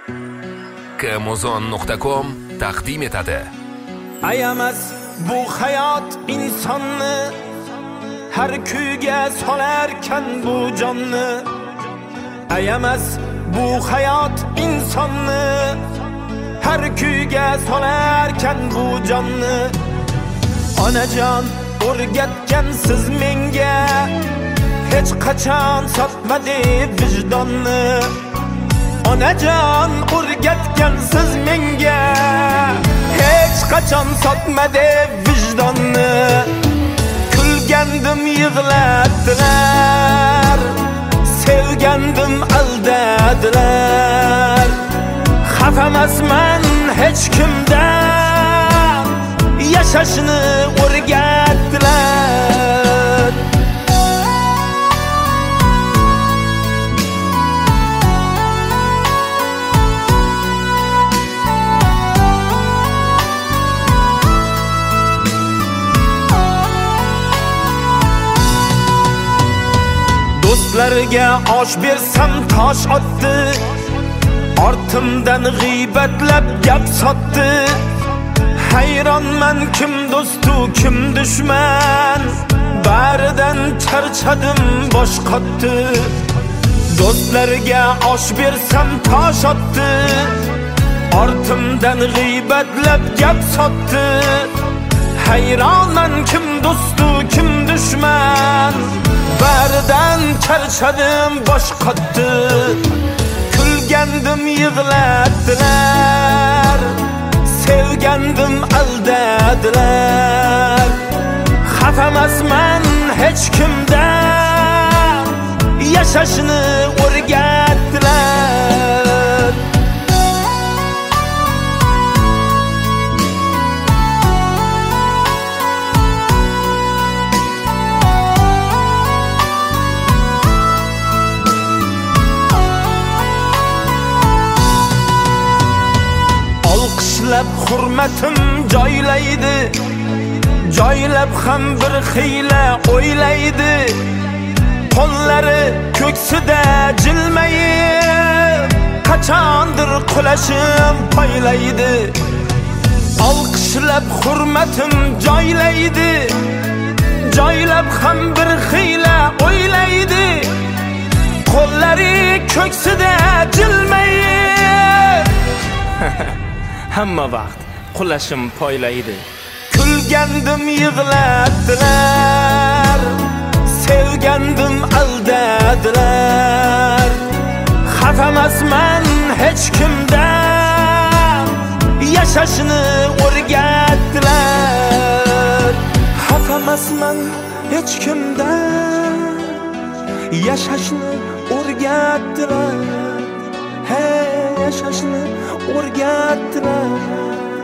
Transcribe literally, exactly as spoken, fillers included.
Amazon nuqta com taqdim etadi. Ayamas bu hayot insonni har kuyga solarkan bu jonni. Ayamas bu hayot insonni har kuyga solarkan bu jonni. Onajon o'rgatgan siz menga hech qachon sotmadi vijdonni. Onajon o'rgatgan siz menga hech qachon sotmadi vijdonni. Kulgandim yig'ladilar, sevgandim aldadilar. Xafamasman hech kimdan, yashashni o'rgatdilar. Do'stlarga osh bersam tosh otdi, ortimdan g'iybatlab gap sotdi. Hayronman kim do'stu kim dushman, baridan charchadim bosh qotdi. Do'stlarga osh bersam tosh otdi, ortimdan g'iybatlab gap sotdi. Hayronman kim do'stu kim dushman, baridan charchadim bosh qotdi. Kulgandim yig'ladilar, sevgandim aldadilar. Xafamasman hech kimdan, yashashni o'rgatdilar. Olqishlab hurmatim joylaydi, joylab ham bir xiyla o'ylaydi. Qo'llari ko'ksida jilmayib, qachondir qulashim poylaydi. Olqishlab hurmatim joylaydi, joylab ham bir xiyla o'ylaydi. Qo'llari ko'ksida jilmayib hamma vaqt qulashim poylaydi. Kulgandim yig'ladilar, sevgandim aldadilar. Xafamasman hech kimdan, yashashni o'rgatdilar. Xafamasman hech kimdan, yashashni o'rgatdilar. Hey, yashashni o'rgatdilar.